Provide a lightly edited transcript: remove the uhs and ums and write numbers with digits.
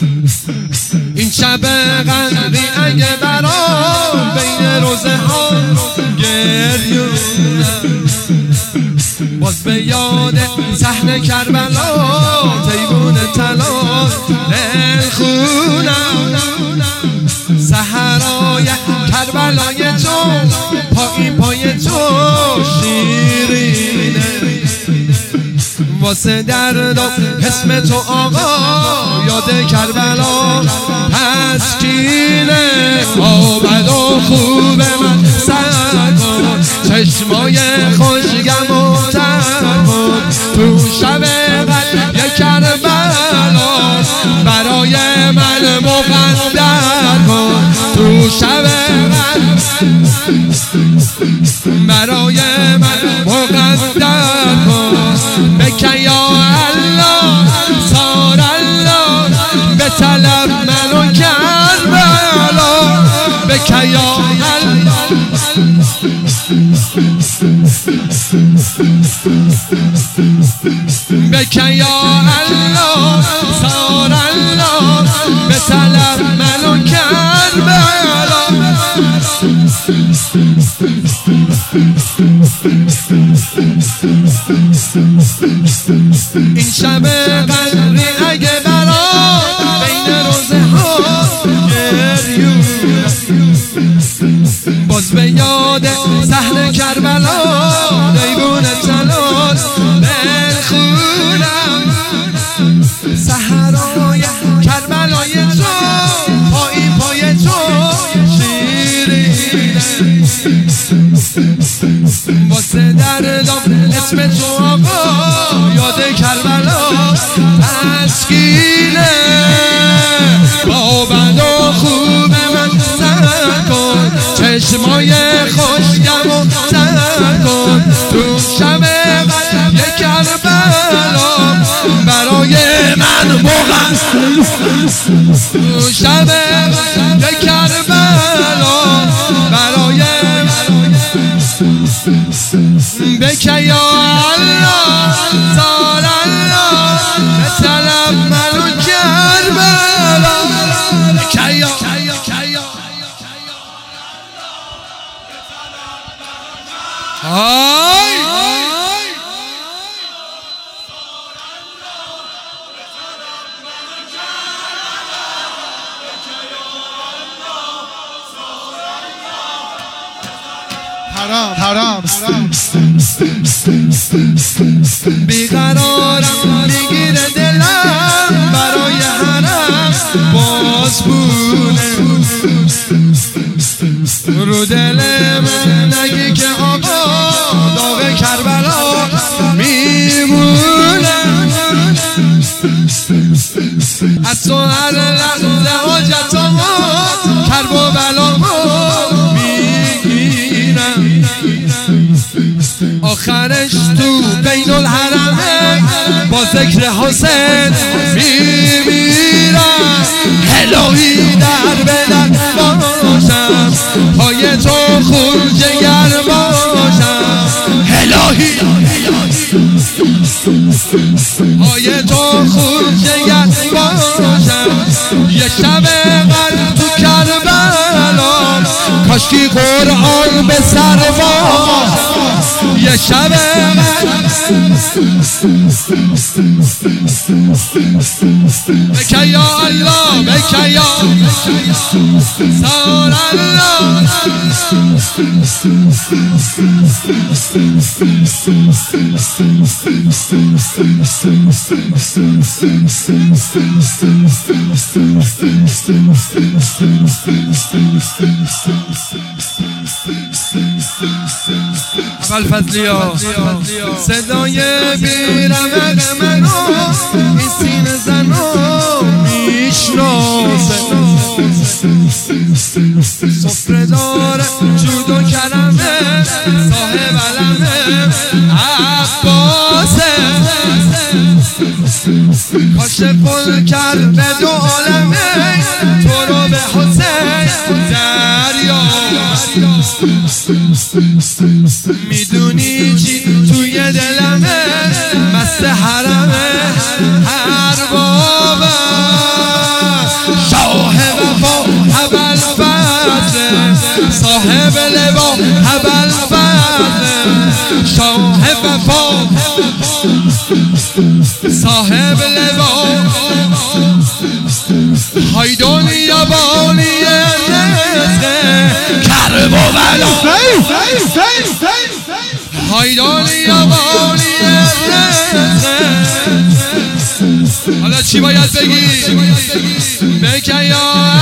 این شب قدری اگه برام بین روزه ها گریونم، باز به یاد صحنه کربلا تیمون طلا دل خونم. سحرای کربلای تو پای تو شیرینه، واسه درد و اسم تو آقا یاد کربلا تسکینه. آمد و خوب من سر کن، چشمای خوشگم و تر کن، تو شب قدر کربلا برای من مقدر کن، تو شب برای من مقدر کن. بکن یا الله سار الله به طلب منو کربلا، بکن یا الله بکن یا الله سار الله به طلب منو کربلا. این شب قدری اگه برام بین روزه ها گریونم، باز به یاد صحنه کربلا دیوون طلا دل خونم. سحرای کربلای تو پای تو شیرینه، واسه دردم اسم تو آقا یاد کربلا تسکینه. با بد و خوب من سر کن، چشمای خوشگم و تر کن، تو شب قدر کربلا برای من مقدر، تو شب قدر کربلا برای من. بکن یا الله سار الله به طلب منو کربلا، بکن یا حرام بیقرارم میگیره دلم برای حرم بازبونه، رو دل من نگی که آقا داغ کربلا میمونه. از تو هر لحظه حاجتم کرب و بلامو میگیرم، آخرش تو بین الحرمین با ذکر حسین میمیرم. الهی در بدر باشم، پای تو خون جگر باشم، الهی پای تو خون جگر باشم. یه شب قدر تو کربلا کاشکی قرآن به سر باشم، یه شب بکن یا الله بکن یا سار الله. فضلیا صدای بیرمق منو این سینه زنو میشناسه، سفره داره جود و کرمه صاحب علمه عباسه، کاشف الکرب دو عالمه تو رو به حسین دریا. میدونی چی توی دلمه مست حرمه هر بابه، شاه وفا صاحب لوا های دنیا بانی رزق کرب و بلا های دنیا بانی رزق. حالا چی باید بگی؟ بکن یا